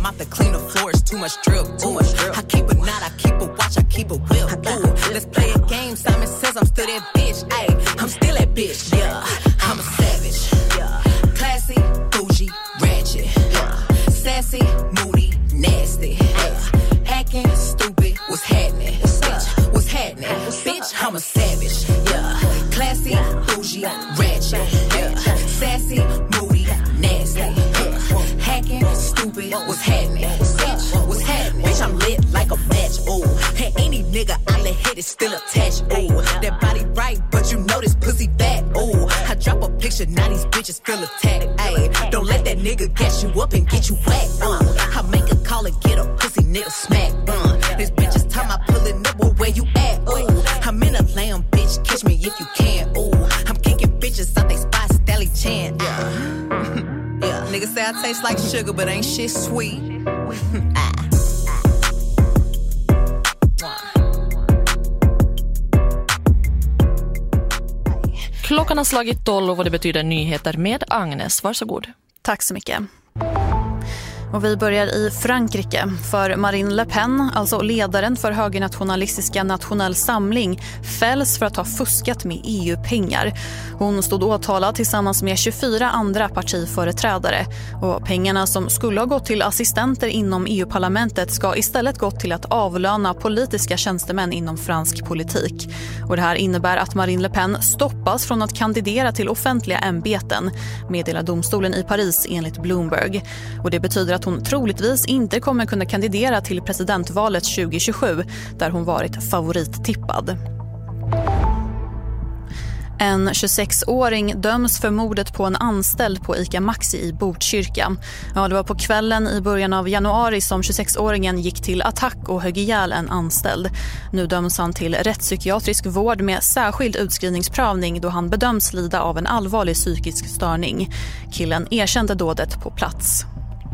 mop to clean the floors, too much drip. Ooh, I keep a knot, I keep a watch, I keep a whip. Ooh, let's play a game. Simon says I'm still that bitch. Ayy, I'm still that bitch. Yeah, I'm a savage. Yeah, classy, bougie, ratchet. Yeah, sassy, moody, nasty. Yeah, hacking, stupid. What's happening? Bitch, what's happening? Bitch, I'm a savage. Yeah, classy, bougie, ratchet. Yeah, sassy, moody, nasty. Yeah, hacking, stupid. What's happening? Bitch, what's happening? Bitch, I'm lit like a match. Ooh, and any nigga I let hit is still attached. Ooh, that body right, but you know this pussy bad. Ooh, I drop a picture, now these bitches feel attacked. Ayy, don't let that nigga gas you up and get you whacked. I make a call and get a pussy nigga smack. This bitch is time I pull it up, where you at? Ooh, I'm in a lamb, bitch, catch me if you can. Ooh, I'm kicking bitches out they spot, Stally Chan. Yeah, niggas say I taste like sugar, but ain't shit sweet. Klockan har slagit 12 och det betyder nyheter med Agnes. Varsågod. Tack så mycket. Och vi börjar i Frankrike, för Marine Le Pen, alltså ledaren för högernationalistiska Nationell Samling, fälls för att ha fuskat med EU-pengar. Hon stod åtalad tillsammans med 24 andra partiföreträdare och pengarna som skulle ha gått till assistenter inom EU-parlamentet ska istället gått till att avlöna politiska tjänstemän inom fransk politik. Och det här innebär att Marine Le Pen stoppas från att kandidera till offentliga ämbeten, meddelar domstolen i Paris enligt Bloomberg. Och det betyder att hon troligtvis inte kommer kunna kandidera till presidentvalet 2027 där hon varit favorittippad. En 26-åring döms för mordet på en anställd på ICA Maxi i Botkyrka. Ja, det var på kvällen i början av januari som 26-åringen gick till attack och högg ihjäl en anställd. Nu döms han till rättspsykiatrisk vård med särskild utskrivningsprövning då han bedöms lida av en allvarlig psykisk störning. Killen erkände dådet på plats.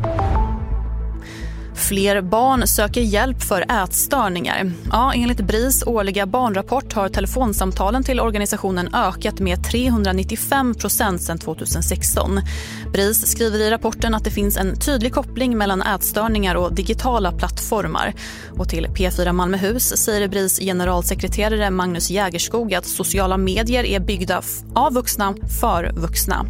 Fler barn söker hjälp för ätstörningar. Ja, enligt BRIS årliga barnrapport har telefonsamtalen till organisationen ökat med 395% sedan 2016. BRIS skriver i rapporten att det finns en tydlig koppling mellan ätstörningar och digitala plattformar. Och till P4 Malmöhus säger BRIS generalsekreterare Magnus Jägerskog att sociala medier är byggda av vuxna för vuxna.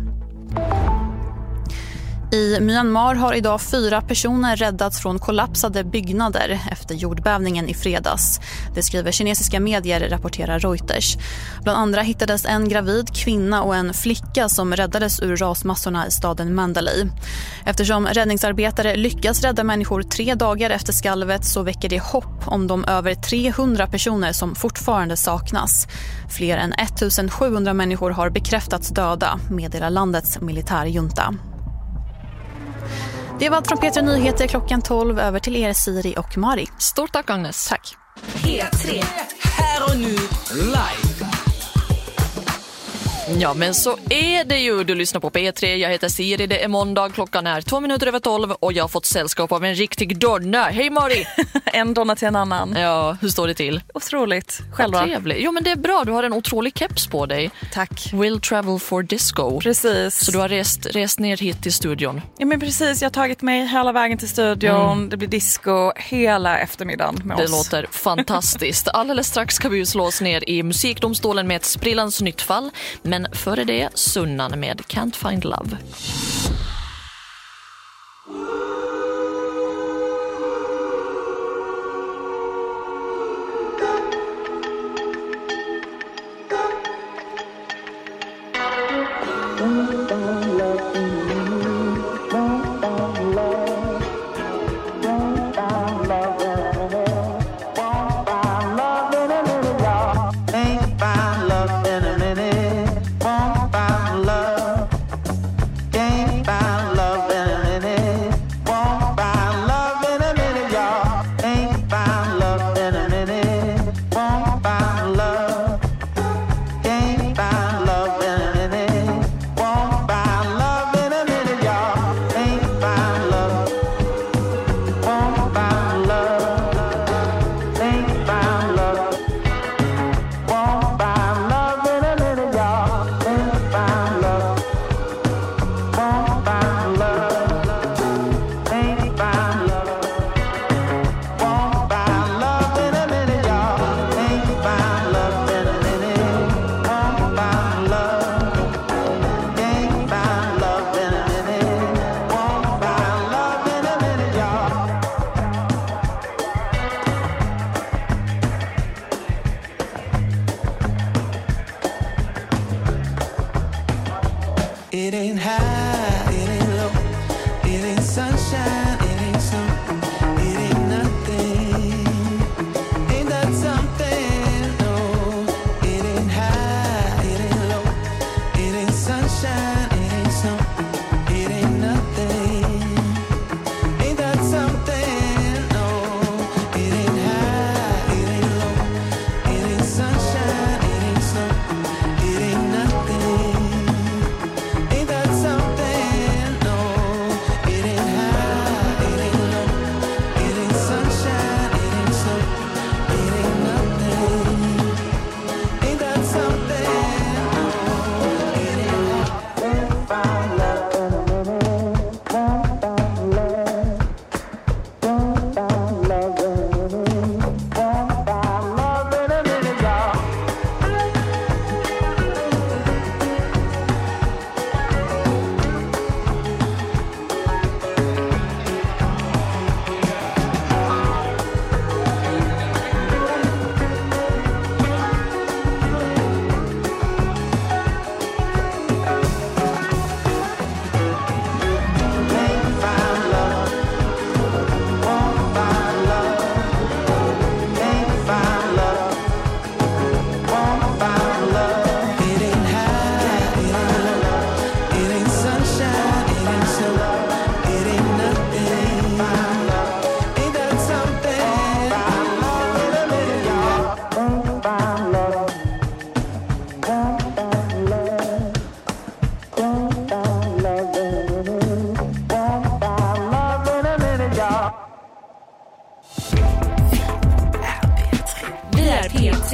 I Myanmar har idag 4 personer räddats från kollapsade byggnader efter jordbävningen i fredags. Det skriver kinesiska medier, rapporterar Reuters. Bland andra hittades en gravid kvinna och en flicka som räddades ur rasmassorna i staden Mandalay. Eftersom räddningsarbetare lyckas rädda människor 3 dagar efter skalvet så väcker det hopp om de över 300 personer som fortfarande saknas. Fler än 1700 människor har bekräftats döda, meddelar landets militärjunta. Det var allt från P3 Nyheter klockan 12. Över till er Siri och Mari. Stort tack Agnes. Tack. P3, här och nu, live. Ja, men så är det ju. Du lyssnar på P3. Jag heter Siri. Det är måndag. Klockan är 2:02 och jag har fått sällskap av en riktig donna. Hej Mari! En donna till en annan. Ja, hur står det till? Otroligt. Själva. Trevligt. Jo, men det är bra. Du har en otrolig keps på dig. Tack. Will travel for disco. Precis. Så du har rest ner hit till studion. Ja, men precis. Jag har tagit mig hela vägen till studion. Det blir disco hela eftermiddagen med oss. Det låter fantastiskt. Alldeles strax ska vi ju slå oss ner i musikdomstolen med ett sprillans nytt fall. Men före det, Sunnan med Can't Find Love. Can't find It ain't high, it ain't low. It ain't sunshine, it ain't snow. It ain't nothing. Ain't that something? No. It ain't high, it ain't low. It ain't sunshine, it ain't snow. It ain't nothing. Ain't that something? No. It ain't high, it ain't low. It ain't sunshine, it ain't snow. It ain't nothing. Ain't that something? No. It ain't high, it ain't low. It ain't sunshine, it ain't snow. It ain't nothing. Ain't that something? No. It ain't found love in a minute. Found love. Found love in a minute. Found love in a minute, y'all. Ain't found love. Won't find love. Ain't found love. Won't find love. It ain't high, it ain't low. It ain't sunshine, it ain't snow. It ain't nothing. Ain't that something? Found love in a minute, y'all. Ain't found love. Won't find love. Ain't found love in a minute. Won't find love in a minute, y'all. Vi är P3.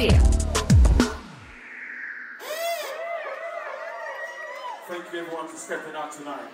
Thank you everyone for stepping out tonight.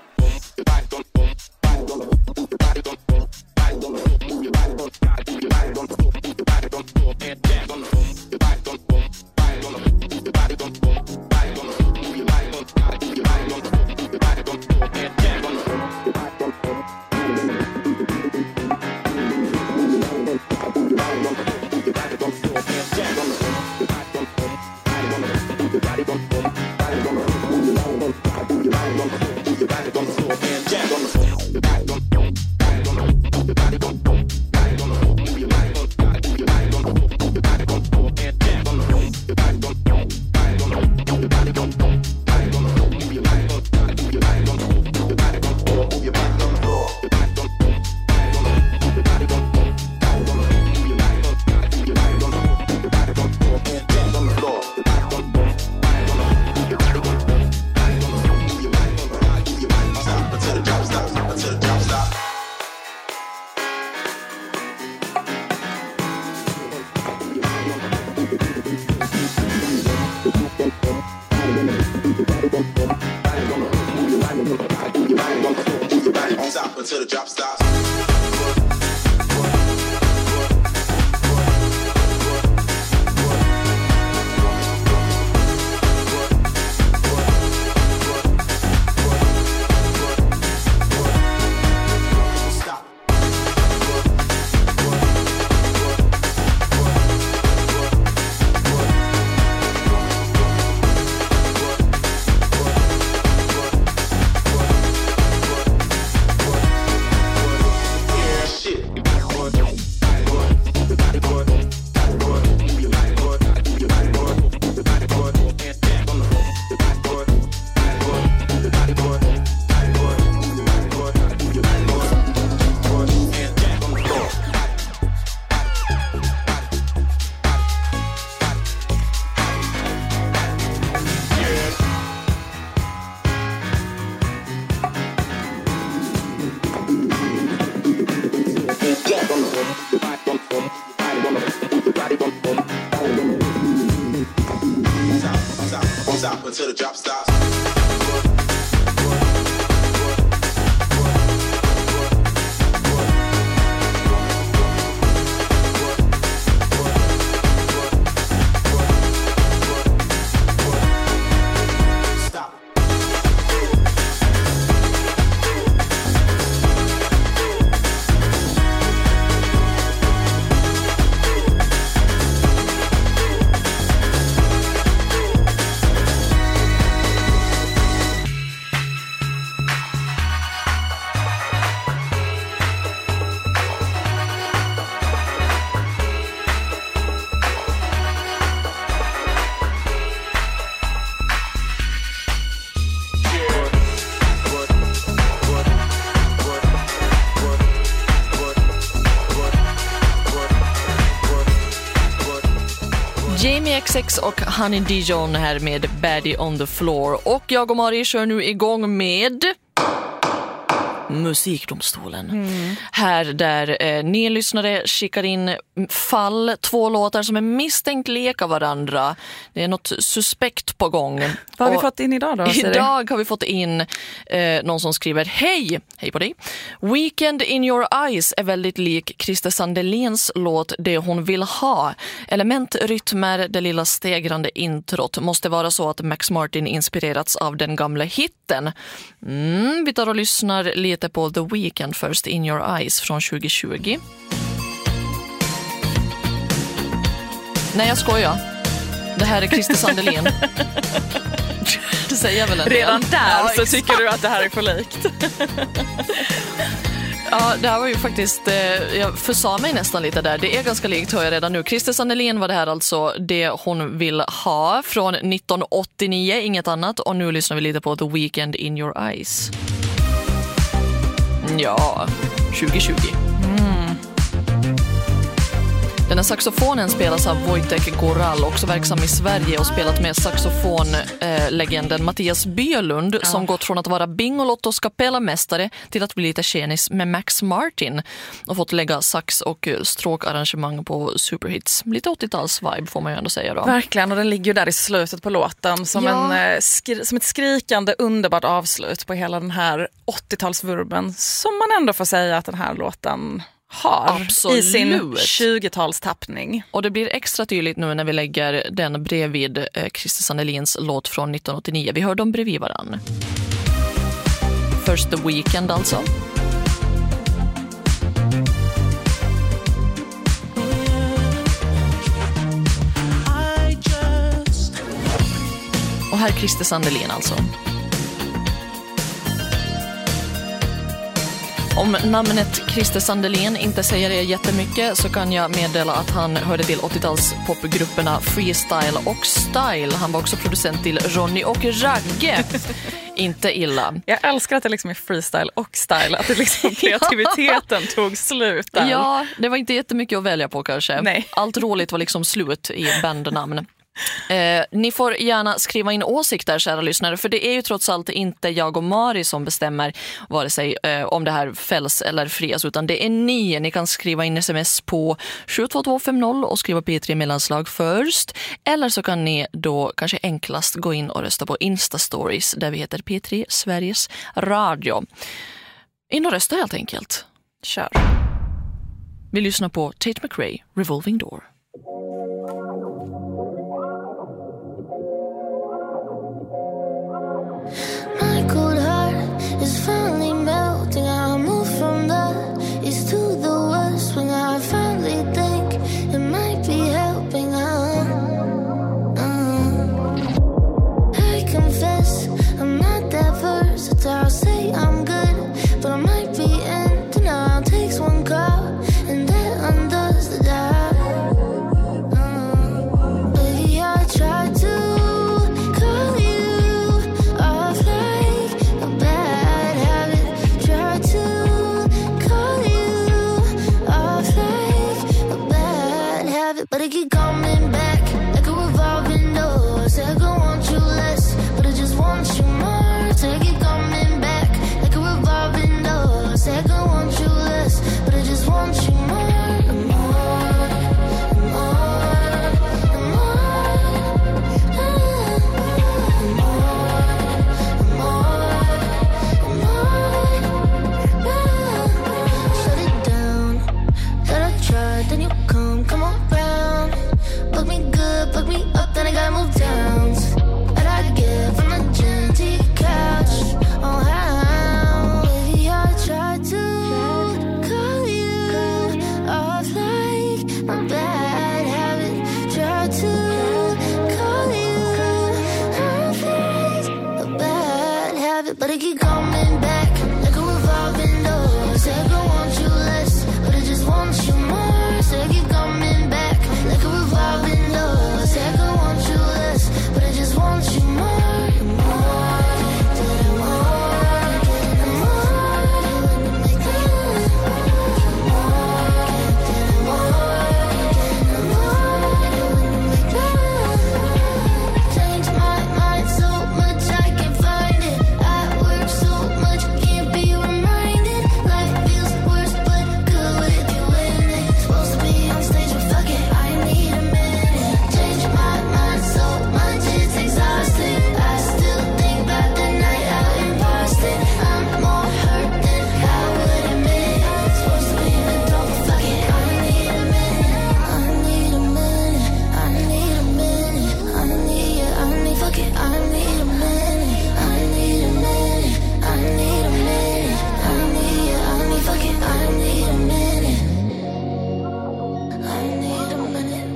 Until the drop stops. Stop until the drop stops. Charlie XX och Honey Dijon här med Baddie on the Floor. Och jag och Mari kör nu igång med Musikdomstolen. Här där ni lyssnare skickar in fall, 2 låtar som är misstänkt leka varandra. Det är något suspekt på gång. Vad har vi fått in idag då? Idag har vi fått in någon som skriver: Hej på dig. Weekend in your eyes är väldigt lik Christer Sandeléns låt Det hon vill ha. Element, rytmer, det lilla stegrande introt. Måste vara så att Max Martin inspirerats av den gamla hitten. Vi tar och lyssnar lite på The Weeknd först, In Your Eyes från 2020. Nej, jag skojar. Det här är Christer Sandelén. Det säger jag väl en Redan del. där så exakt. tycker du att det här är för likt. Ja, det här var ju faktiskt, jag försa mig nästan lite där. Det är ganska likt, hör jag redan nu. Christer Sandelén var det här alltså, Det hon vill ha från 1989, inget annat. Och nu lyssnar vi lite på The Weeknd, In Your Eyes. Ja, 2020. Den här saxofonen spelas av Wojtek Goral, också verksam i Sverige och spelat med saxofonlegenden Mattias Björlund som gått från att vara Bingolottos kapellmästare till att bli lite tjenis med Max Martin och fått lägga sax- och stråkarrangemang på superhits. Lite 80-tals-vibe får man ju ändå säga då. Verkligen, och den ligger ju där i slutet på låten som, som ett skrikande underbart avslut på hela den här 80-talsvurben som man ändå får säga att den här låten har. Absolut. I sin 20-talstappning. Och det blir extra tydligt nu när vi lägger den bredvid Christer Sandeléns låt från 1989. Vi hör dem bredvid varann. Först The Weeknd alltså. Och här Christer Sandelén alltså. Om namnet Christer Sandelén inte säger det jättemycket så kan jag meddela att han hörde till 80-tals popgrupperna Freestyle och Style. Han var också producent till Ronny och Ragge. Inte illa. Jag älskar att det liksom är freestyle och style, att det liksom kreativiteten tog slut där. Ja, det var inte jättemycket att välja på kanske. Nej. Allt roligt var liksom slut i bandnamn. Ni får gärna skriva in åsikter, kära lyssnare, för det är ju trots allt inte jag och Mari som bestämmer vare sig om det här fälls eller frias, utan det är ni. Ni kan skriva in sms på 72250 och skriva P3 mellanslag först, eller så kan ni då kanske enklast gå in och rösta på Insta-stories där vi heter P3 Sveriges Radio. In och rösta helt enkelt. Kör. Vi lyssnar på Tate McRae, Revolving Door. My cold heart is finally melting. I move from the east to the west when I finally think it might be helping. I confess I'm not that versatile. Say I'm good, but I might be in denial. Takes one call and that undoes the job. Baby, I tried to call you off like a bad habit. Tried to call you off like a bad habit, but I keep coming back like a revolving door. Say I don't want you less, but I just want you more. Say I keep coming back like a revolving door. Say I don't want you less, but I just want you more. Shut it down. Thought I tried, then you come on round.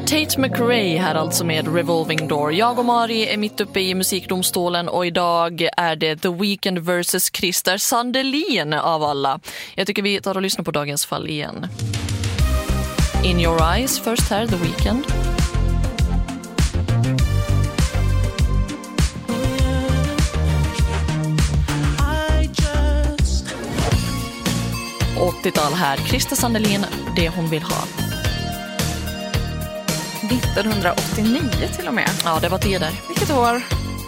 Tate McRae här alltså med Revolving Door. Jag och Mari är mitt uppe i musikdomstolen och idag är det The Weeknd vs. Christer Sandelin av alla. Jag tycker vi tar och lyssnar på dagens fall igen. In Your Eyes först här, The Weeknd. I just 80-tal här, Christer Sandelin, Det hon vill ha. 1989 till och med. Ja, det var det där. Vilket år?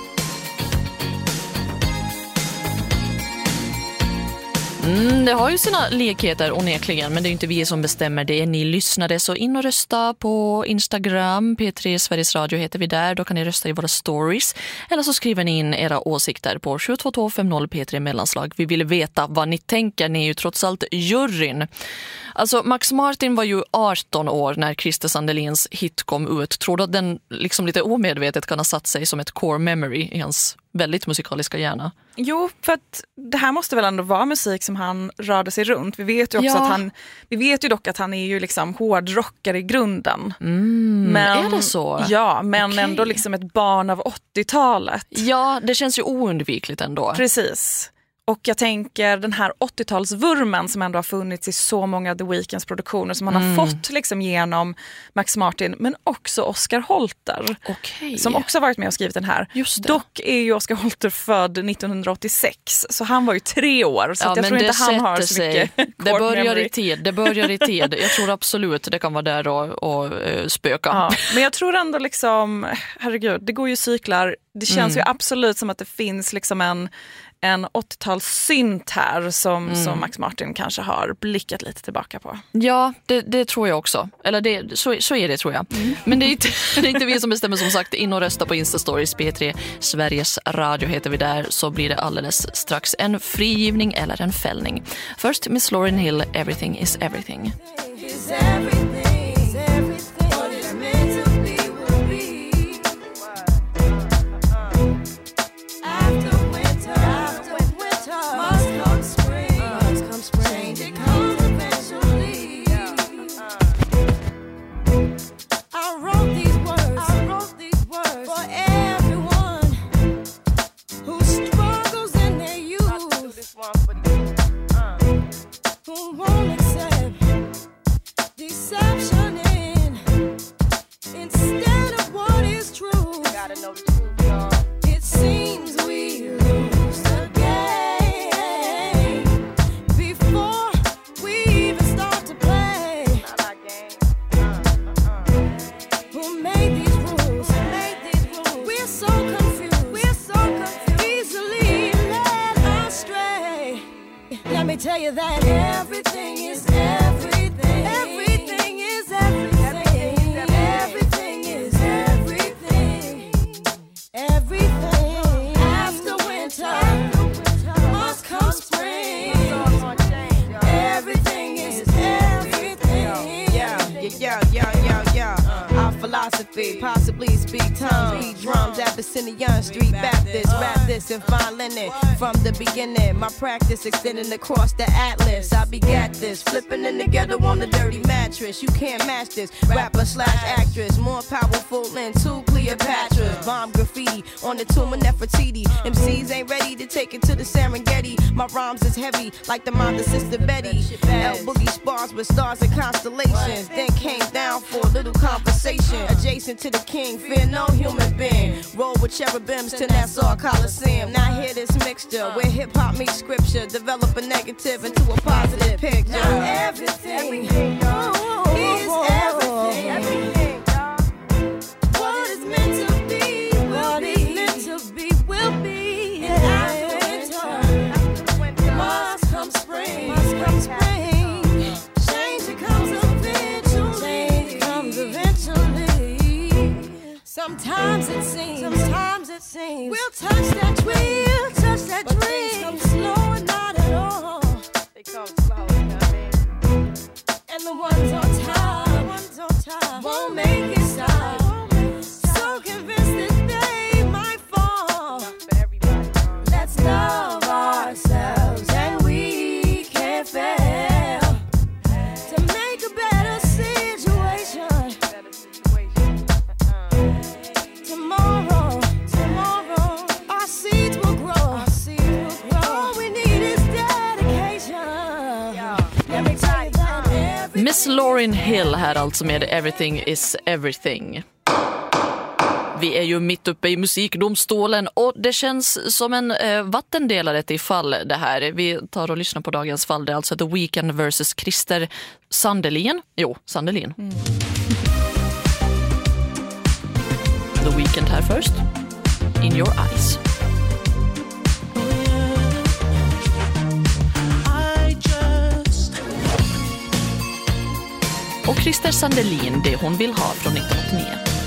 Det har ju sina likheter onekligen, men det är inte vi som bestämmer det. Ni lyssnade, så in och rösta på Instagram. P3 Sveriges Radio heter vi där. Då kan ni rösta i våra stories. Eller så skriver ni in era åsikter på 72250 P3 mellanslag. Vi vill veta vad ni tänker. Ni är ju trots allt juryn. Alltså, Max Martin var ju 18 år när Christer Sandelins hit kom ut. Tror du att den liksom lite omedvetet kan ha satt sig som ett core memory i hans väldigt musikaliska hjärna? Jo, för att det här måste väl ändå vara musik som han rörde sig runt. Vi vet ju också Ja. vi vet ju dock att han är ju liksom hårdrockare i grunden. Men, är det så? Ja, men Okej. ändå liksom ett barn av 80-talet. Ja, det känns ju oundvikligt ändå. Precis. Och jag tänker den här 80-talsvurmen som ändå har funnits i så många The Weeknds produktioner som han har fått liksom genom Max Martin, men också Oscar Holter. Okej. Som också har varit med och skrivit den här. Just det. Dock är ju Oscar Holter född 1986, så han var ju 3 år. Så att jag tror inte han har så mycket Det core börjar memory. i tid. Det börjar i tid. Jag tror absolut det kan vara där och spöka. Ja, men jag tror ändå liksom, herregud, det går ju cyklar. Det känns ju absolut som att det finns liksom en 80-talssynt här som Max Martin kanske har blickat lite tillbaka på. Ja, det tror jag också. Eller så är det, tror jag. Men det är inte vi som bestämmer, som sagt. In och rösta på Instastories. P3 Sveriges Radio heter vi där. Så blir det alldeles strax en frigivning eller en fällning. Först Miss Lauryn Hill, Everything is Everything. Is everything, is everything. What is meant to be will be. After winter, must come spring. Change it comes eventually. I wrote these words for everyone who struggles in their youth, who won't accept deception instead of what is true. It seems we lose the game before we even start to play. Who made these rules? We're so confused. Easily led astray. Let me tell you that everything is everything. Everything is everything. Everything is everything. Everything. After winter must come spring. Everything is everything. Yeah. Our philosophy, possibly speak tongues, beat drums at Abyssinian Street Baptist. Rap this and fine linen from the beginning. My practice extending across the atlas. I begat this, flipping in together on the dirty mattress. You can't match this. Rapper / actress, more powerful than 2 Cleopatras. Bomb graffiti on the tomb of Nefertiti. MCs ain't ready to take it to the Serengeti. My rhymes is heavy like the mind of Sister Betty. L Boogie spars with stars and constellations. Then came down for a little conversation. Adjacent to the king, fear no human being. Roll with cherubims to Nassau Coliseum. Now hear this mixture where hip hop meets scripture. Develop a negative into a positive picture. Everything is everything. What is meant to be will be. And after winter must come spring. Change it comes eventually. Sometimes it seems we'll touch that dream. But things come slow and not at all. They come slow, you know what I mean? And the ones on top won't make it stop. So convinced that they might fall. Let's love ourselves and we can't fail to make a better situation. Miss Lauryn Hill här alltså med Everything is Everything. Vi är ju mitt uppe i musikdomstolen och det känns som en vattendelare till fall det här. Vi tar och lyssnar på dagens fall. Det är alltså The Weeknd versus Christer Sandelin. Sandelin. The Weeknd här först. In Your Eyes. Och Christer Sandelin, det hon vill ha från 1989.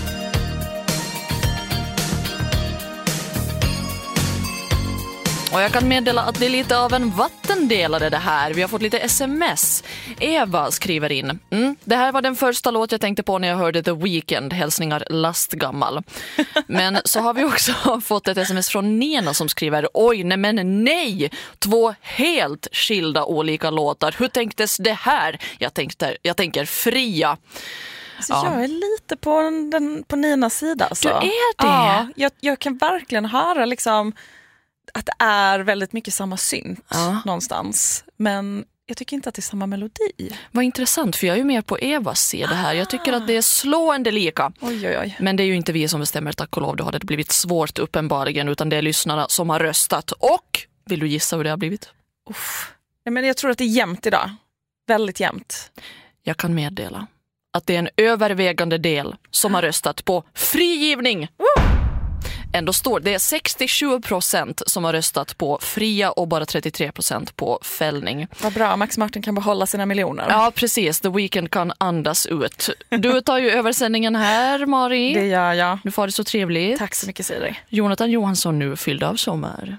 Och jag kan meddela att det är lite av en vattendelare det här. Vi har fått lite sms. Eva skriver in. Det här var den första låt jag tänkte på när jag hörde The Weeknd. Hälsningar lastgammal. Men så har vi också fått ett sms från Nena som skriver. Oj, nej. 2 helt skilda olika låtar. Hur tänktes det här? Jag tänker fria. Så jag är lite på Ninas sida. Alltså. Du är det? Ja, jag kan verkligen höra liksom att det är väldigt mycket samma synt någonstans. Men jag tycker inte att det är samma melodi. Vad intressant, för jag är ju mer på Evas sida här. Jag tycker att det är slående lika. Oj. Men det är ju inte vi som bestämmer, tack och lov. Då hade det blivit svårt uppenbarligen, utan det är lyssnarna som har röstat. Och, vill du gissa hur det har blivit? Men jag tror att det är jämnt idag. Väldigt jämnt. Jag kan meddela att det är en övervägande del som har röstat på frigivning. Ändå står det är 67% som har röstat på fria och bara 33% på fällning. Vad bra, Max Martin kan behålla sina miljoner. Ja, precis. The Weeknd kan andas ut. Du tar ju översändningen här, Mari. Det gör jag. Du får det så trevligt. Tack så mycket, Siri. Jonathan Johansson nu, fylld av sommar.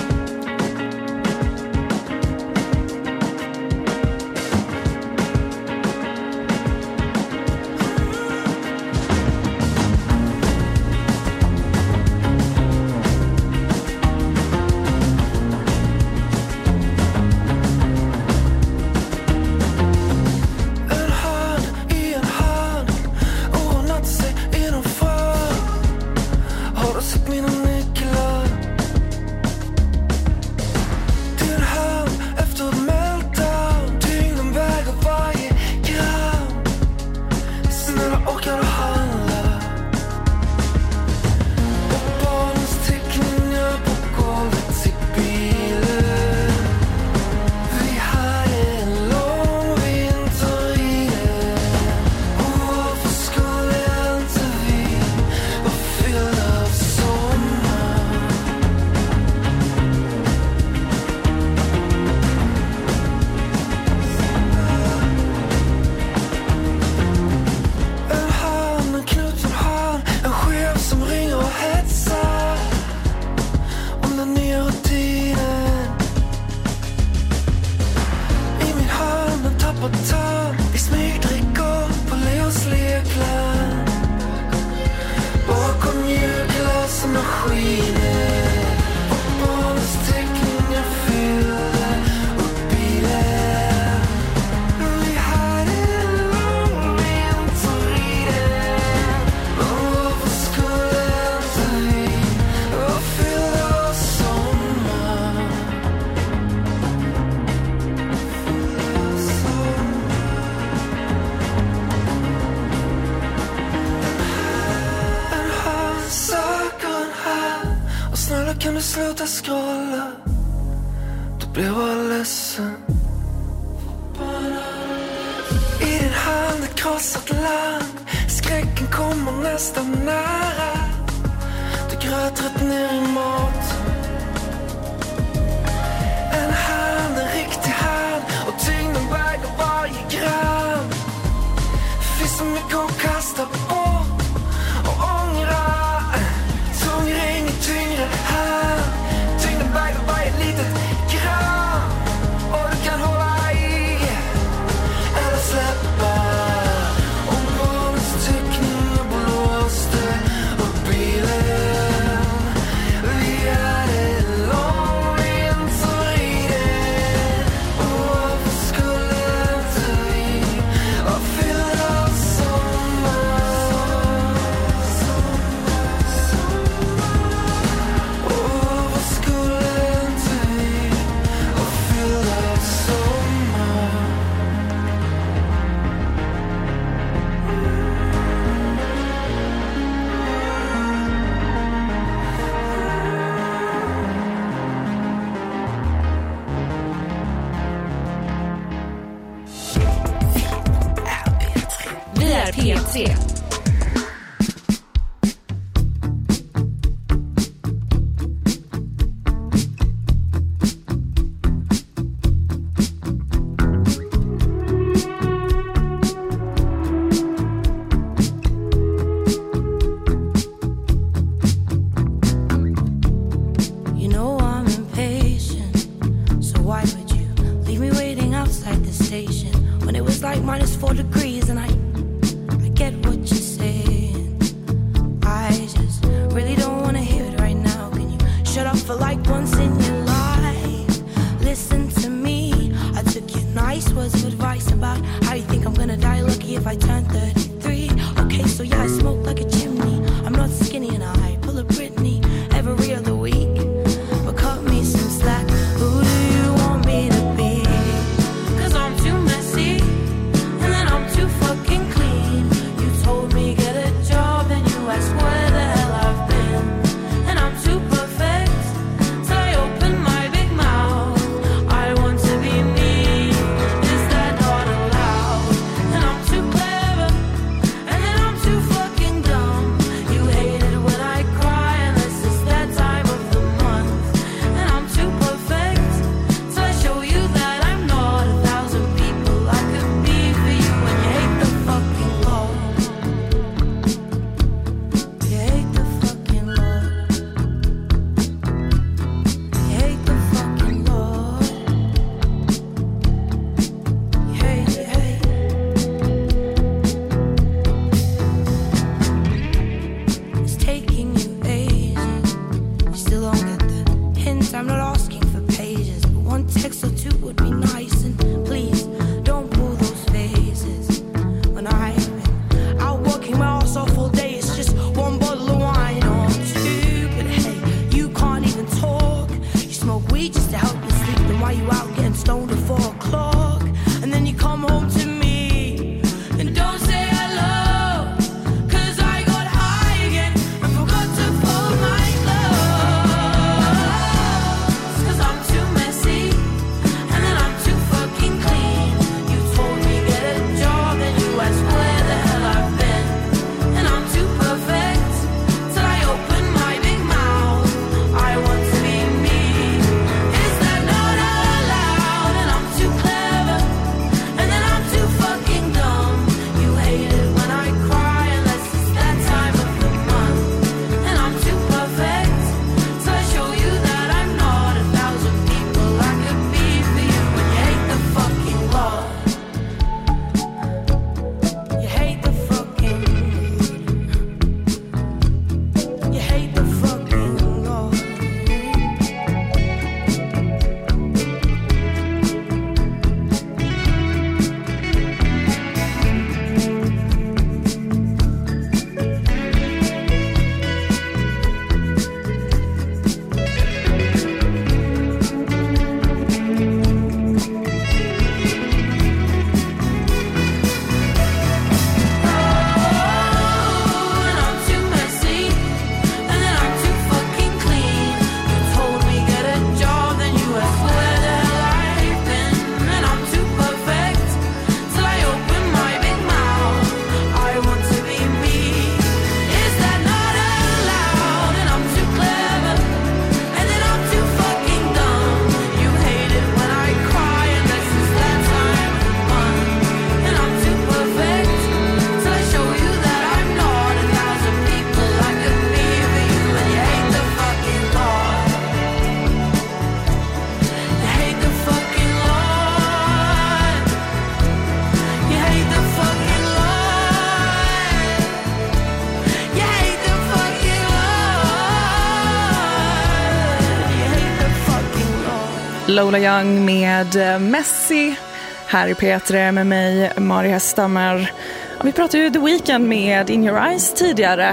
Kan du sluta scrolla? Då blir jag ledsen. I din hand ett krossat land. Skräcken kommer nästan nära. Du gröt rätt ner i mat. En hand, en riktig hand. Och tyngden väger varje gram. Finns så mycket att kasta bort och ångra. Tung ring tyngre här. Tyngden väger varje litet gram. Och du kan hålla i eller släppa. Och barnens teckningar blåste upp bilen. Vi är är P3. Lola Young med Messi här i P3 med mig, Mari Hästammer. Vi pratade ju The Weeknd med In Your Eyes tidigare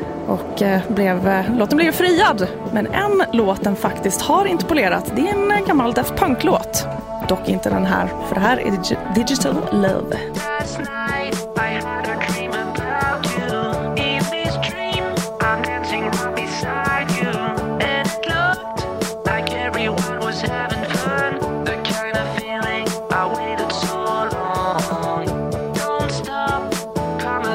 och låten blev friad. Men en låt den faktiskt har interpolerat, det är en gammal Daft Punk-låt. Dock inte den här, för det här är Digital Love. Come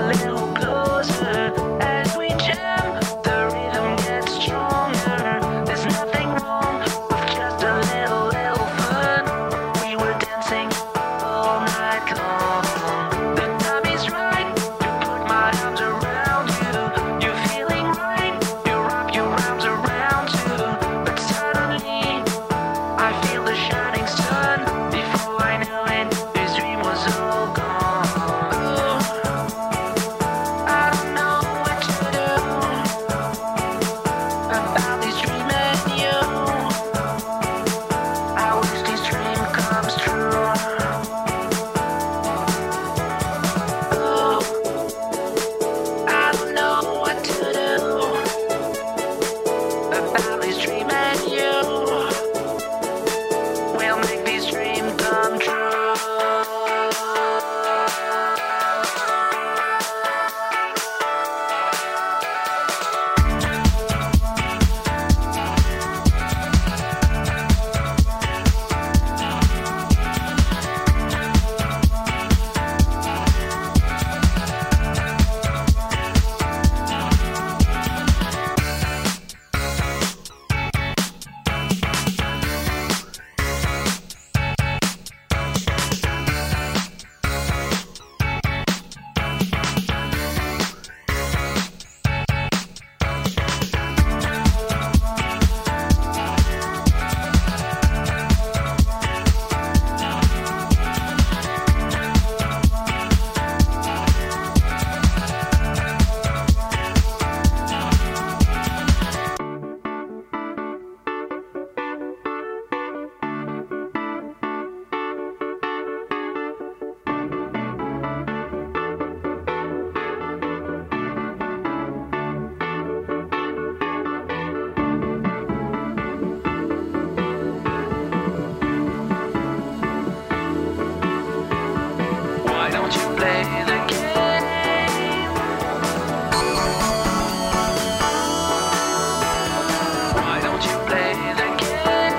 play the game? Why don't you play the game?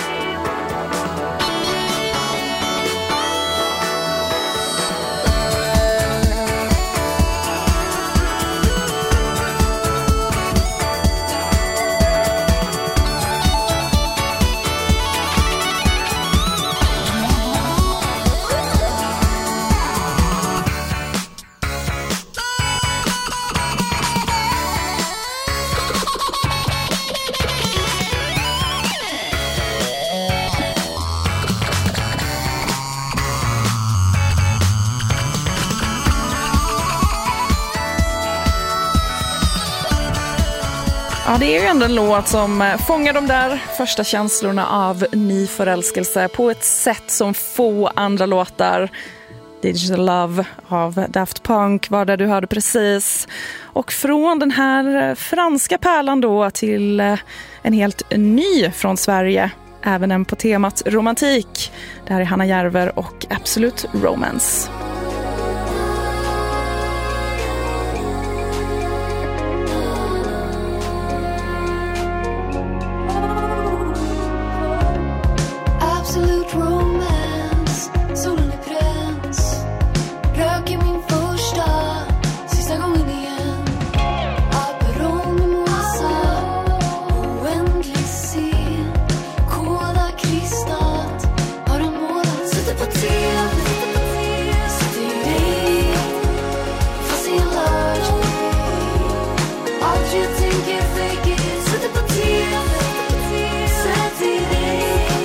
Ja, det är ju ändå en låt som fångar de där första känslorna av ny förälskelse på ett sätt som få andra låtar. Digital Love av Daft Punk var det du hörde precis. Och från den här franska pärlan då till en helt ny från Sverige. Även en på temat romantik. Det här är Hanna Järver och Absolute Romance. Absolute romance, solen är prins. Röker min första, sista gången igen. Aperon med mosa, oändlig scen. Koda kristat, har en målad. Sitter på tv, sitter i dig. Fast i en lördag. Allt jag tänker fake it. Sitter på tv, sitter i dig.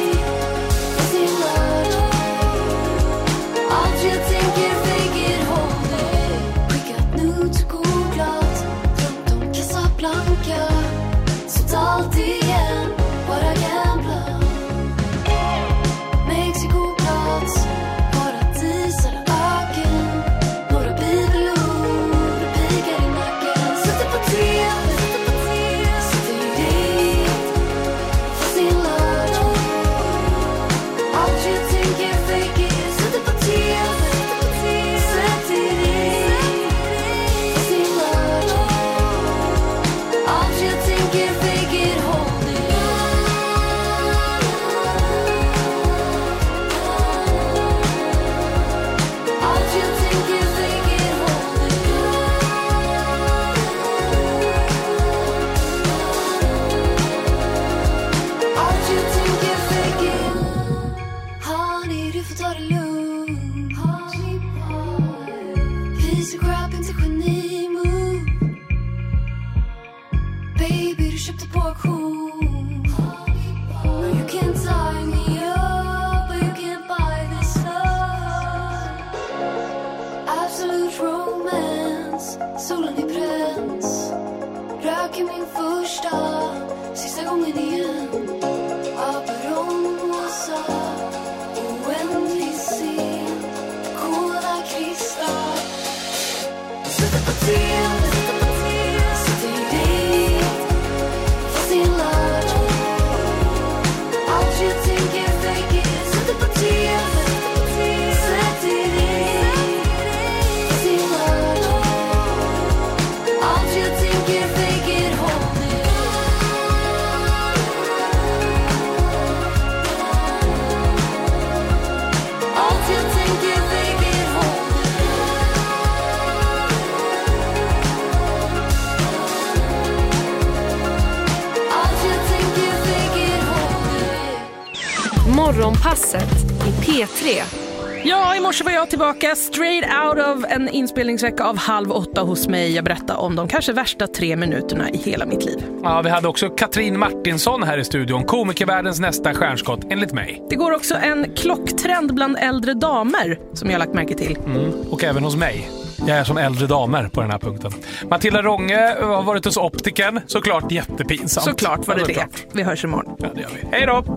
Morgonpasset i P3. Ja, i morse var jag tillbaka straight out of en inspelningsvecka av 7:30 hos mig. Jag berättade om de kanske värsta 3 minuterna i hela mitt liv. Ja, vi hade också Katrin Martinsson här i studion. Komikervärldens nästa stjärnskott, enligt mig. Det går också en klocktrend bland äldre damer som jag har lagt märke till. Och även hos mig. Jag är som äldre damer på den här punkten. Matilda Ronge har varit hos optiken. Såklart jättepinsamt. Såklart var det. Vi hörs imorgon. Ja, det gör vi. Hej då!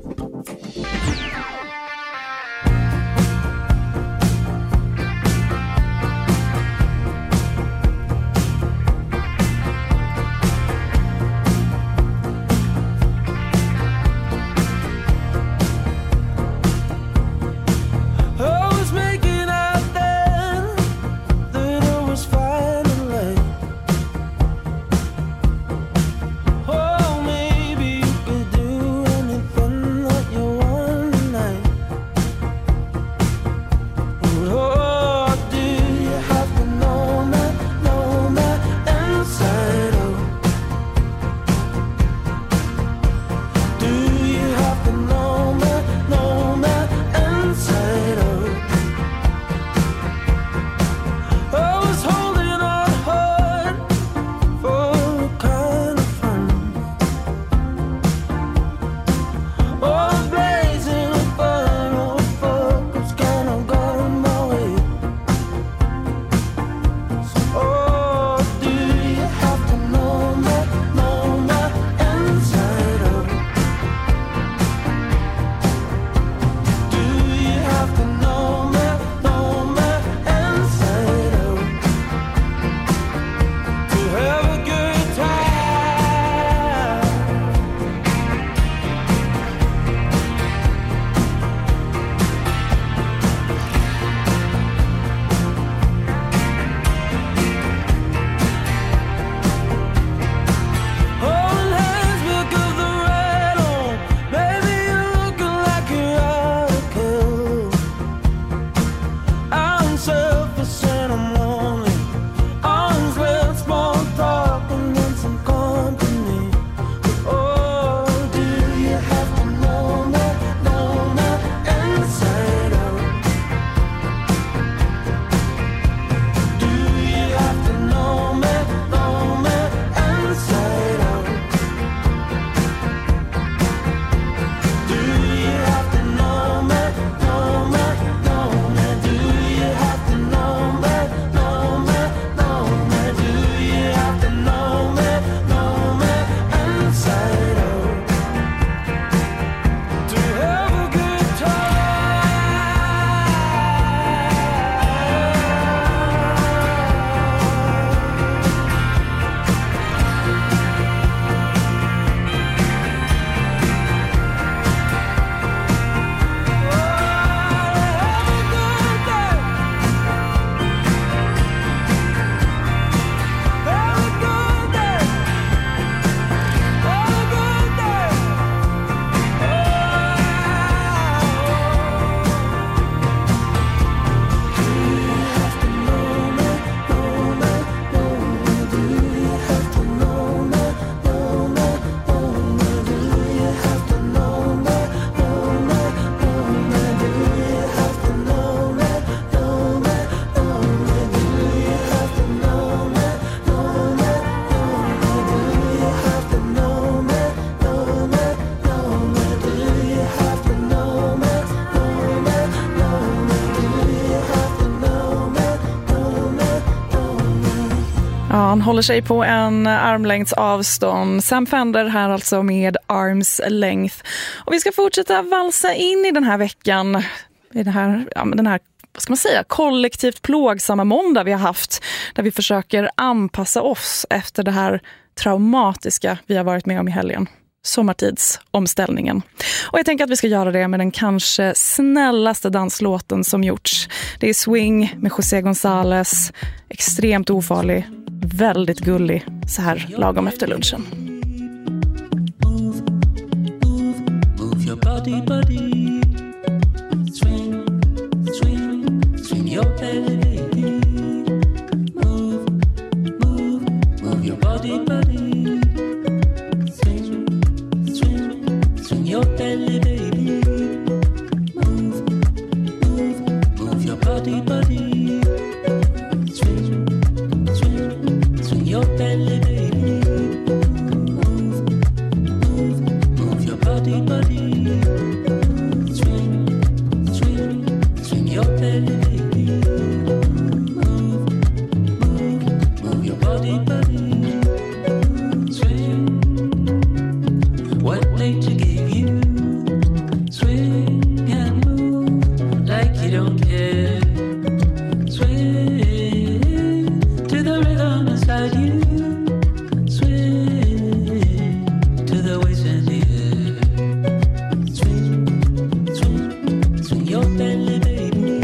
Ja, han håller sig på en armlängds avstånd. Sam Fender här alltså med Arms Length. Och vi ska fortsätta valsa in i den här veckan. I den här, vad ska man säga, kollektivt plågsamma måndag vi har haft. Där vi försöker anpassa oss efter det här traumatiska vi har varit med om i helgen. Sommartidsomställningen. Och jag tänker att vi ska göra det med den kanske snällaste danslåten som gjorts. Det är Swing med José González. Extremt ofarlig, väldigt gullig, så här lagom efter lunchen. Move your body. Swing, swing, swing your belly, baby. Move your body. Your belly, baby. Move your body. Swing, swing, swing your belly, baby. Move your body. Swing, swing, swing your belly, baby. Move your body. Swing. What nature gave you? Swing and move like you don't care. Swing to the rhythm inside you. Swing to the waves in the air. Swing, swing, swing your belly, baby.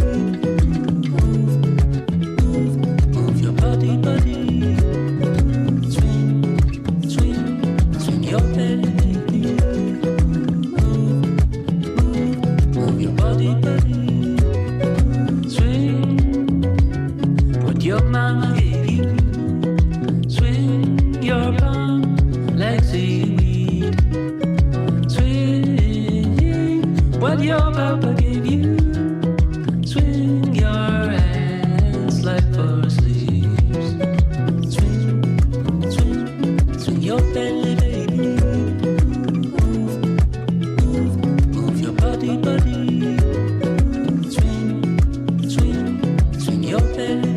Move your body. Swing, swing, swing your belly. Your mama gave you. Swing your bum like seaweed. Swing what your papa gave you. Swing your hands like for sleeves. Swing, swing, swing your belly, baby. Move your body. Swing, swing, swing your belly.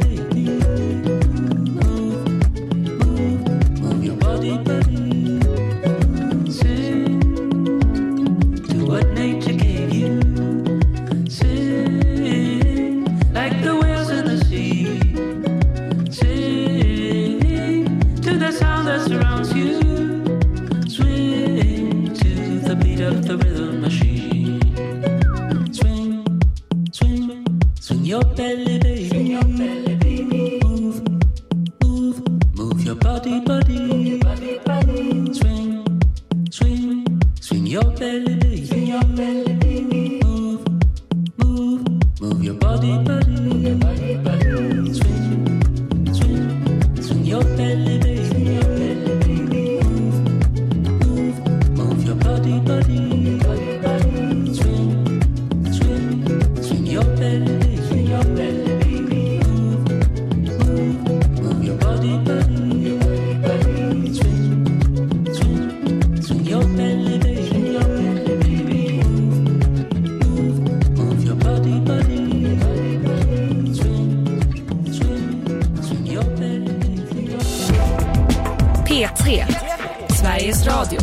P3, Sveriges Radio.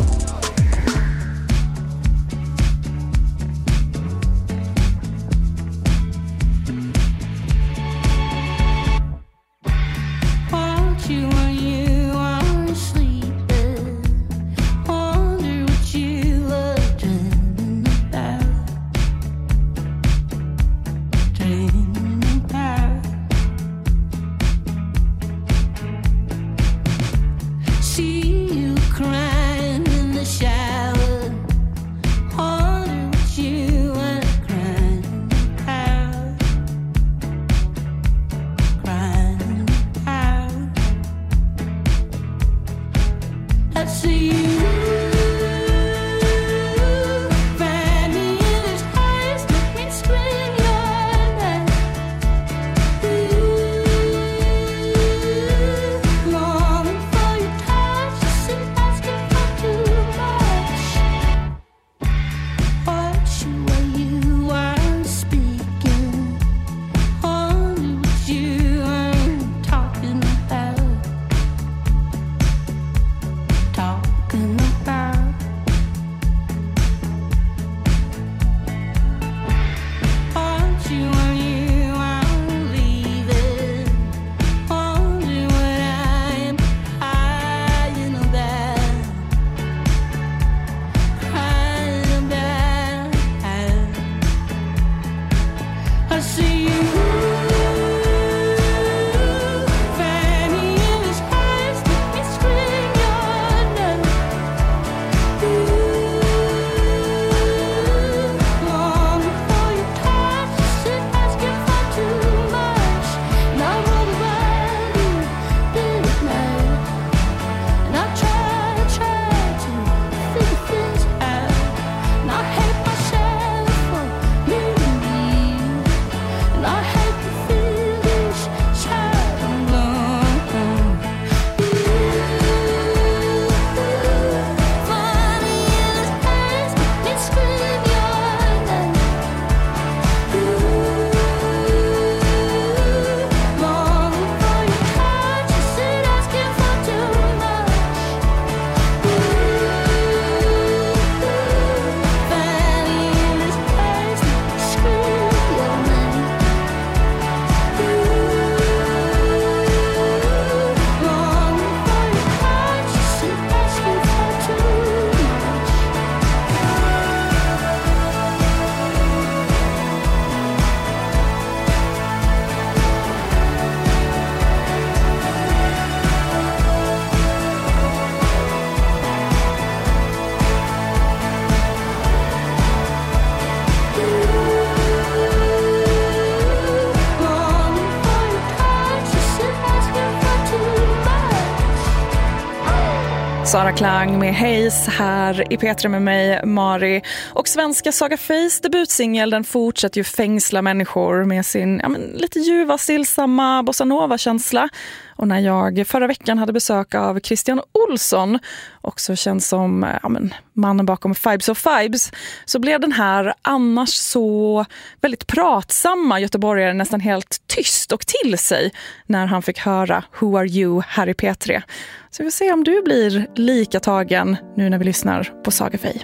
Sara Klang med Hayes här i P3 med mig, Mari. Och svenska Saga Faces debutsingel, den fortsätter ju fängsla människor med sin lite ljuva, stillsamma bossanova-känsla. Och när jag förra veckan hade besök av Christian Olsson, också känd som mannen bakom Fibes of Fibes, så blev den här annars så väldigt pratsamma göteborgare nästan helt tyst och till sig när han fick höra Who Are You här i P3. Så vi får se om du blir lika tagen nu när vi lyssnar på Saga Faye.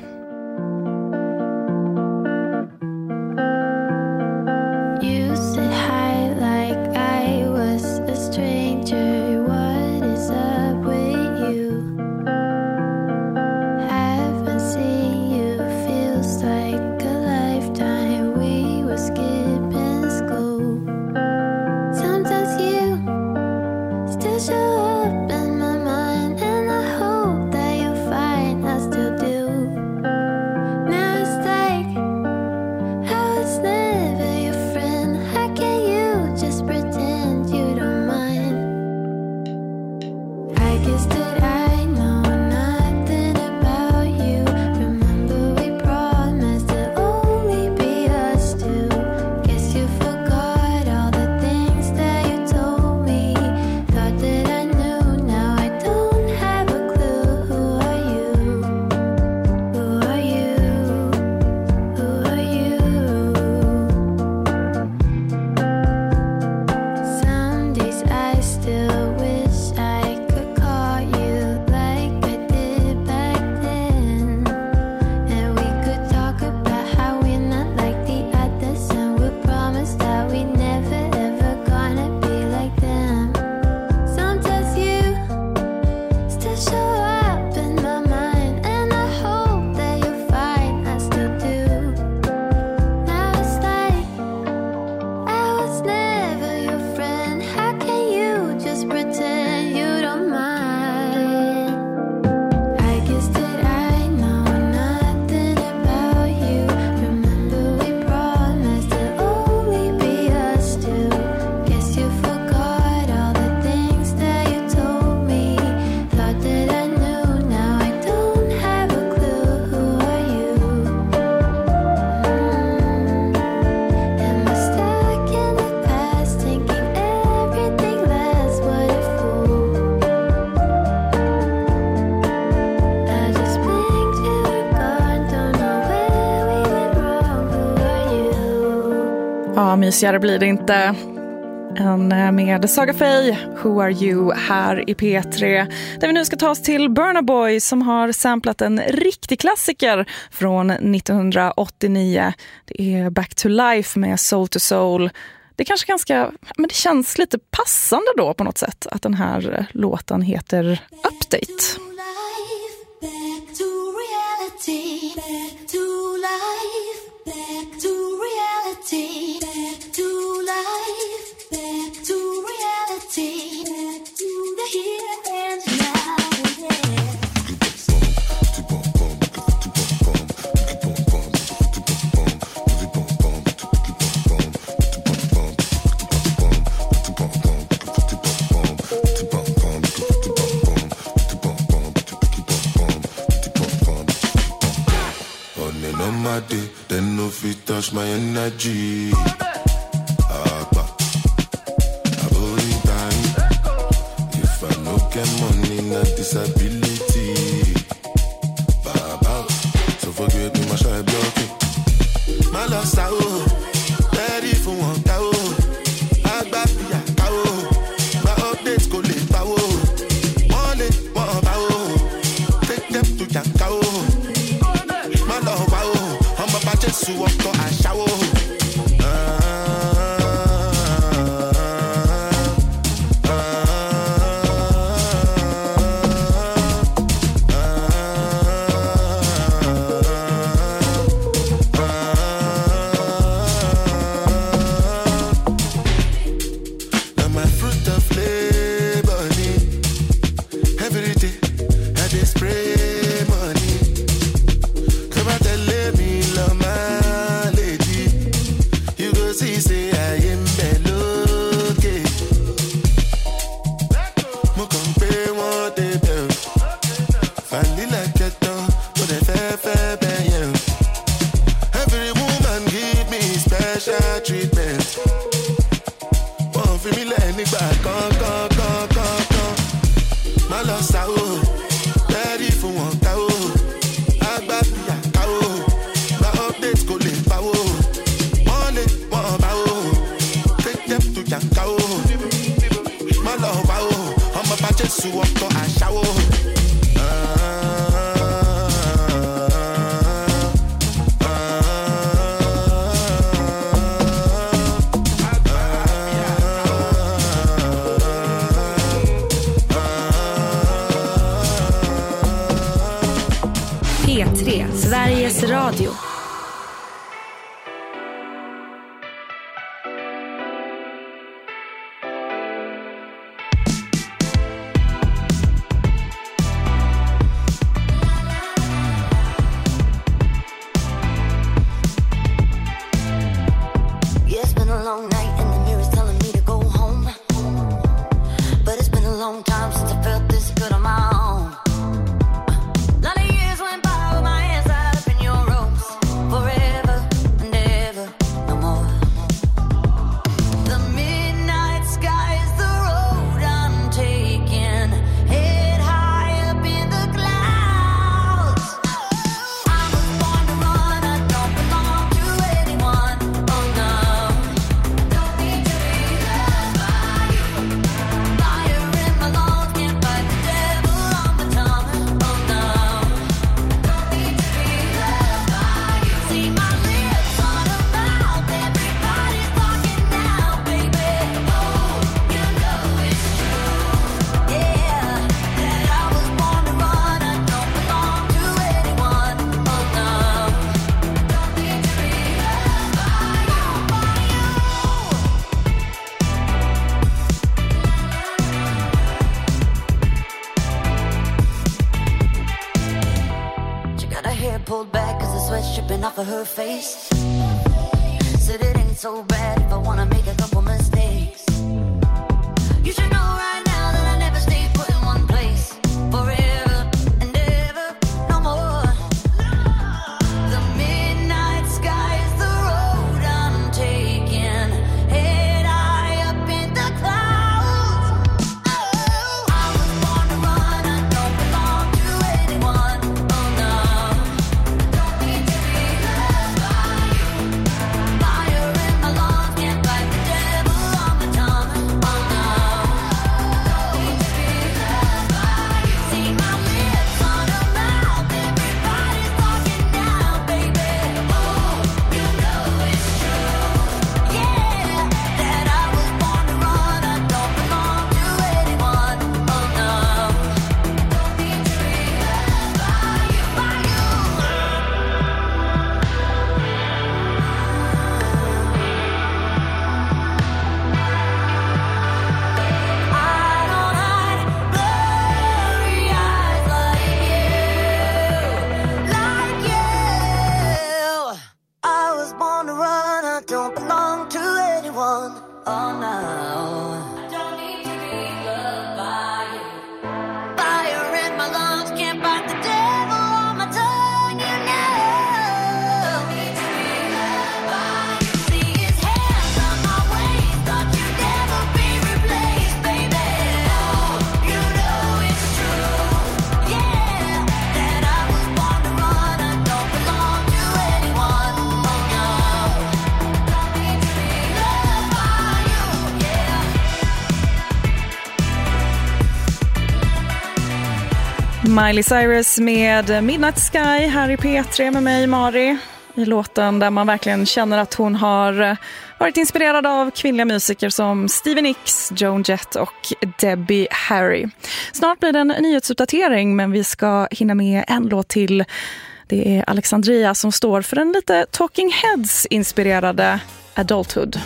You said hi like I was a stranger. What is up with you? Haven't seen you, feels like a lifetime. We were skipping school. Sometimes you still show up in my mind, and I hope that you'll find I still do. Now it's like I was never your friend. How can you just pretend you don't mind? I guess that I know nothing about you. Remember we promised to only be us two. Guess you forgot all the things that you told me. Thought that I knew, now I don't have a clue. Who are you? Who are you? Who are you? Some days I still wish I could call you like I did back then, and we could talk about how we're not like the others, and we promise that we never ever gonna be like them. Sometimes you still show up in my mind, and I hope that you'll find I still do. Now it's like I was never your friend. How can you just pretend you don't mind? I guess that I know nothing about you. Remember we promised to only be us two. Guess you forgot all the things that you told me. Thought that I knew, now I don't have a clue. Who are you? Am I stuck in the past, thinking everything lasts? What a fool. I just blinked, you were gone, don't know where we went wrong. Who are you? Ja, mysigare blir det inte än med Saga Faye, Who Are You, här i P3. Där vi nu ska ta oss till Burna Boy som har samplat en riktig klassiker från 1989. Det är Back to Life med Soul to Soul. Det är kanske ganska, men det känns lite passande då på något sätt att den här låten heter Update. Back to reality. Back to life. Back to reality. Back to life. Back to reality. Back to the here and now. On my day, then no fit touch my energy. If I no get money, not disability. So forget me, my shy blocking. My love sour, ready for one cow. I got the cow. My updates go late power. One late, one power. Take them to your cow. My love, wow. I'm about to sue up to a shower. Spray money. Come out and let me love my wow. I'm about to sue up to a shower. P3, Sveriges Radio. Pulled back cause the sweat's dripping off of her face. Said it ain't so bad if I wanna make a couple mistakes. You should know right now that I never stay put in one place forever and ever, no more. The midnight sky is the road I'm taking, head high up in the clouds. Oh, I was born to run, I don't belong to anyone. Oh no. Miley Cyrus med Midnight Sky här i P3 med mig, Mari, i låten där man verkligen känner att hon har varit inspirerad av kvinnliga musiker som Stevie Nicks, Joan Jett och Debbie Harry. Snart blir det en nyhetsuppdatering, men vi ska hinna med en låt till. Det är Alexandria som står för en lite Talking Heads-inspirerade Adulthood.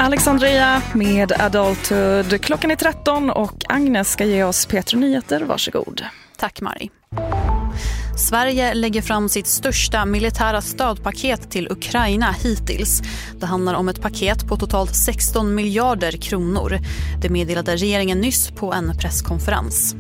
Alexandria med Adulthood. Klockan är 13 och Agnes ska ge oss P3 Nyheter. Varsågod. Tack Mari. Sverige lägger fram sitt största militära stödpaket till Ukraina hittills. Det handlar om ett paket på totalt 16 miljarder kronor. Det meddelade regeringen nyss på en presskonferens.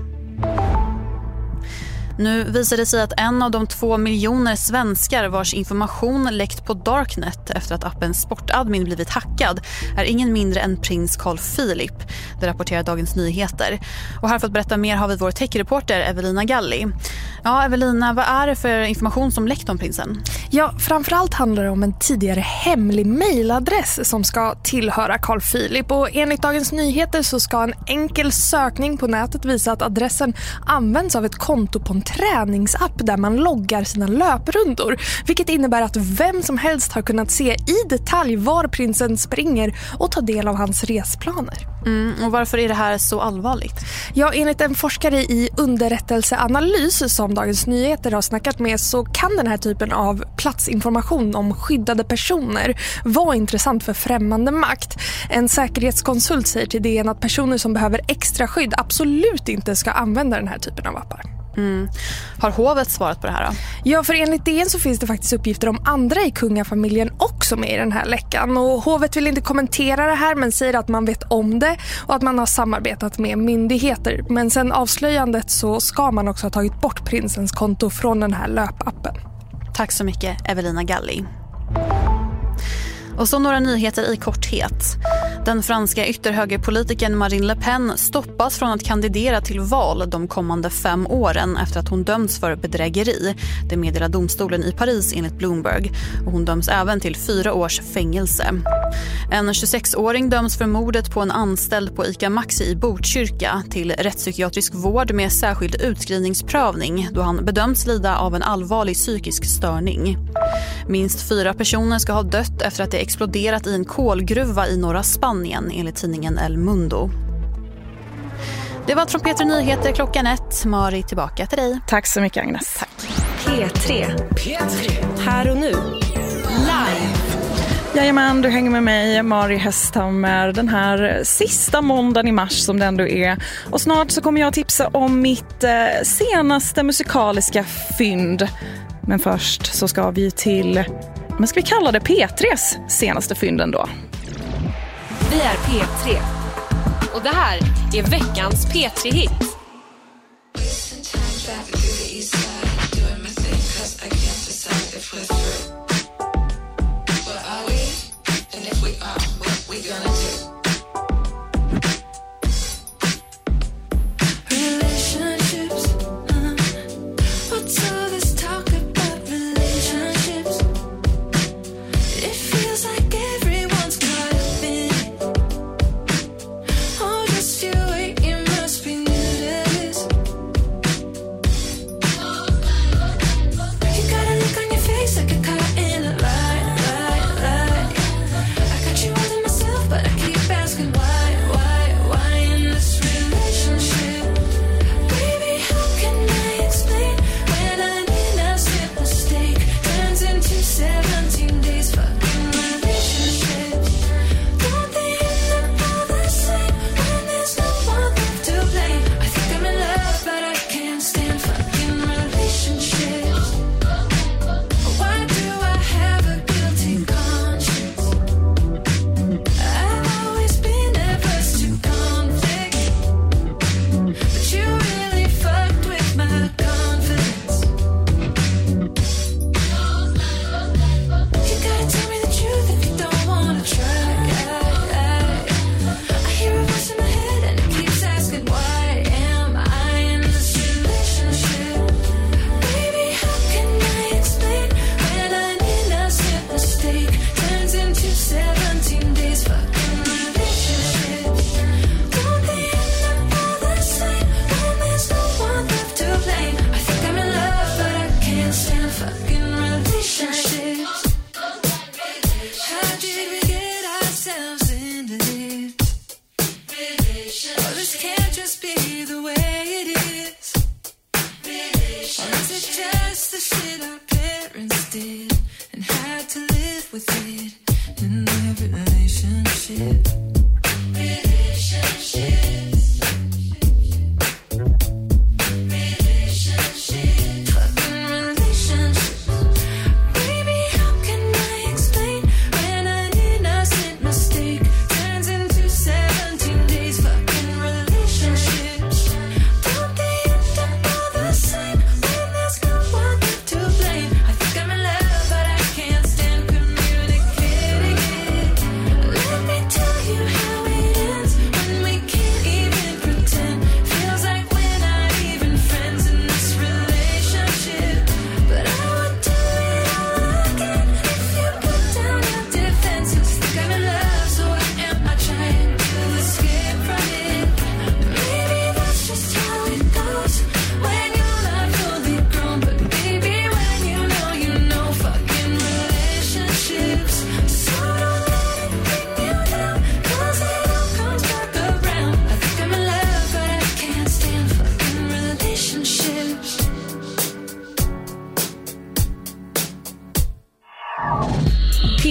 Nu visar det sig att en av de 2 miljoner svenskar vars information läckt på Darknet efter att appen Sportadmin blivit hackad är ingen mindre än prins Carl Philip. Det rapporterar Dagens Nyheter. Och här för att berätta mer har vi vår techreporter Evelina Galli. Ja, Evelina, vad är det för information som läckt om prinsen? Ja, framförallt handlar det om en tidigare hemlig mejladress som ska tillhöra Carl Philip. Och enligt Dagens Nyheter så ska en enkel sökning på nätet visa att adressen används av ett konto på en träningsapp där man loggar sina löprundor. Vilket innebär att vem som helst har kunnat se i detalj var prinsen springer och ta del av hans resplaner. Och varför är det här så allvarligt? Ja, enligt en forskare i underrättelseanalys som Dagens Nyheter har snackat med så kan den här typen av platsinformation om skyddade personer vara intressant för främmande makt. En säkerhetskonsult säger till DN att personer som behöver extra skydd absolut inte ska använda den här typen av appar. Har hovet svarat på det här då? Ja, för enligt DN så finns det faktiskt uppgifter om andra i kungafamiljen också med i den här läckan. Och hovet vill inte kommentera det här men säger att man vet om det och att man har samarbetat med myndigheter. Men sen avslöjandet så ska man också ha tagit bort prinsens konto från den här löpappen. Tack så mycket Evelina Galli. Och så några nyheter i korthet. Den franska ytterhögerpolitikern Marine Le Pen stoppas från att kandidera till val de kommande 5 åren efter att hon dömts för bedrägeri. Det meddelar domstolen i Paris enligt Bloomberg. Och hon döms även till 4 års fängelse. En 26-åring döms för mordet på en anställd på ICA Maxi i Botkyrka till rättspsykiatrisk vård med särskild utskrivningsprövning då han bedöms lida av en allvarlig psykisk störning. Minst 4 personer ska ha dött efter att det exploderat i en kolgruva i norra Spanien enligt tidningen El Mundo. Det var från P3 Nyheter klockan 1. Mari, tillbaka till dig. Tack så mycket Agnes. Tack. P3. Här och nu. Live. Jajamän, du hänger med mig, Mari Hästhammer, den här sista måndagen i mars som det ändå är. Och snart så kommer jag tipsa om mitt senaste musikaliska fynd. Men först så ska vi till, men ska vi kalla det P3s senaste fynden då? Vi är P3. Och det här är veckans P3-hit. Just you wait, it must be new.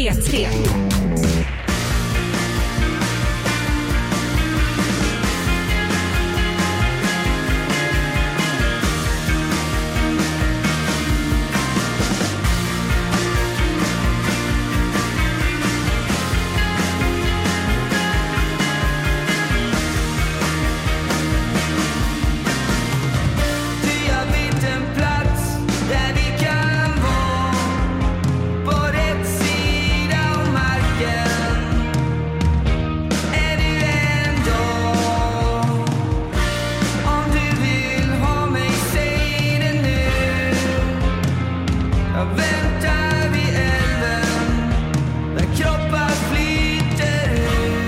P3. Jag vet en plats där vi kan vara på rätt sida om marken. Är du ändå, om du vill ha mig, säg det nu. Jag väntar vid älven där kroppar flyter ut.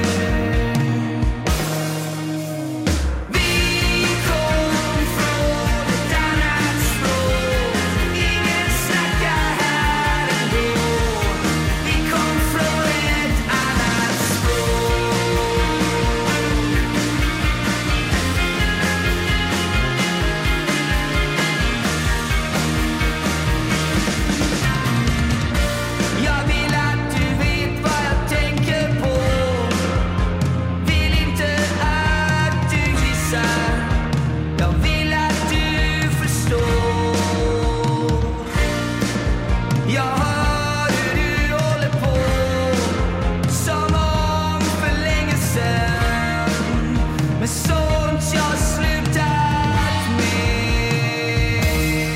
Vi kom från ett annat språk. Ingen snackar här ändå. Vi kom från ett annat Jag vill att du vet vad jag tänker på. Vill inte att du gissar. Jag vill att du förstår. Jag hör hur du håller på, som om för länge sedan, med sånt jag slutat med.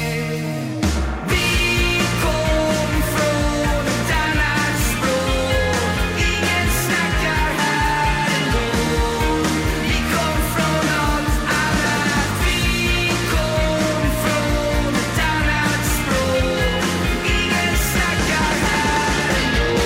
Vi kom från ett annat språk. Ingen snackar här ändå. Vi kom från något annat. Vi kom från ett annat språk. Ingen snackar här ändå.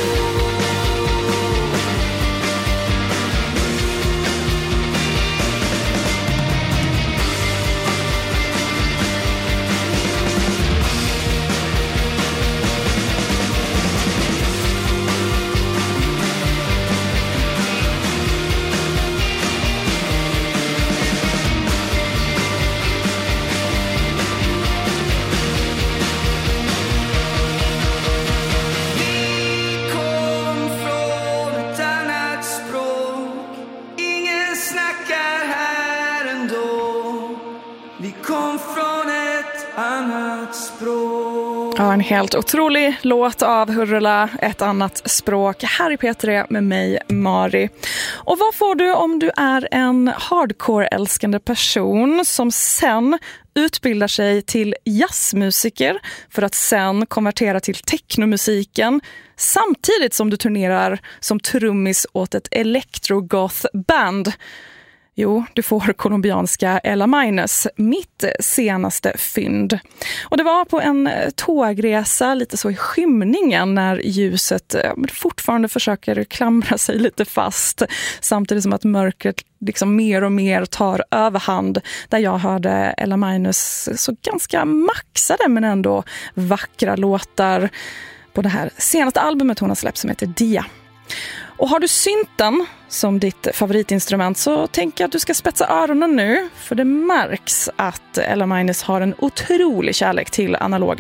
Kom från ett annat språk. Ingen snackar här ändå. Vi kom från ett annat språk. Ja, en helt otrolig låt av Hurula, ett annat språk. Här i P3 med mig, Mari. Och vad får du om du är en hardcore-älskande person som sen utbildar sig till jazzmusiker för att sen konvertera till technomusiken samtidigt som du turnerar som trummis åt ett electro-goth-band? Jo, du får colombianska Ella Minus, mitt senaste fynd. Och det var på en tågresa lite så i skymningen när ljuset fortfarande försöker klamra sig lite fast. Samtidigt som att mörkret liksom mer och mer tar överhand, där jag hörde Ella Minus så ganska maxade men ändå vackra låtar på det här senaste albumet hon har släppt som heter Dia. Och har du synten som ditt favoritinstrument så tänker jag att du ska spetsa öronen nu, för det märks att Ella Minus har en otrolig kärlek till analoga